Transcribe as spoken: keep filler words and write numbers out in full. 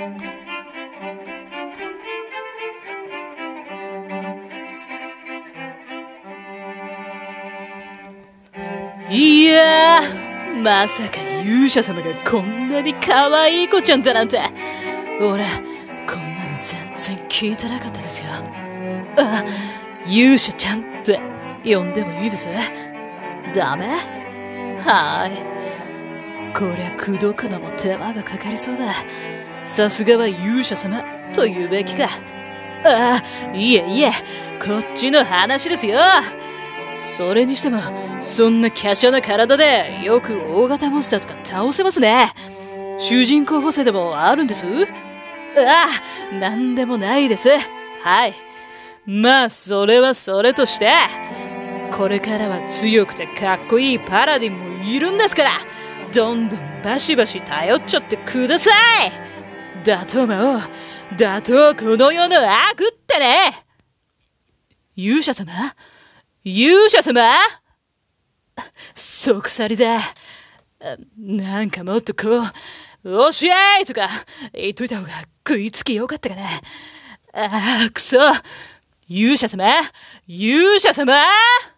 いやー、まさか勇者様がこんなに可愛い子ちゃんだなんて。俺こんなの全然聞いてなかったですよ。あ、勇者ちゃんって呼んでもいいです？ダメ？はーい。こりゃ口説くのも手間がかかりそうだ。さすがは勇者様と言うべきか。ああ、いえいえ、こっちの話ですよ。それにしてもそんな華奢な体でよく大型モンスターとか倒せますね。主人公補正でもあるんです？ああ、なんでもないです。はい。まあそれはそれとして、これからは強くてかっこいいパラディンもいるんですから、どんどんバシバシ頼っちゃってください。打倒魔王、打倒この世の悪ってね。勇者様？勇者様？即去りだ。なんかもっとこう、おしゃいとか言っといた方が食いつきよかったかな。ああ、くそ。勇者様？勇者様？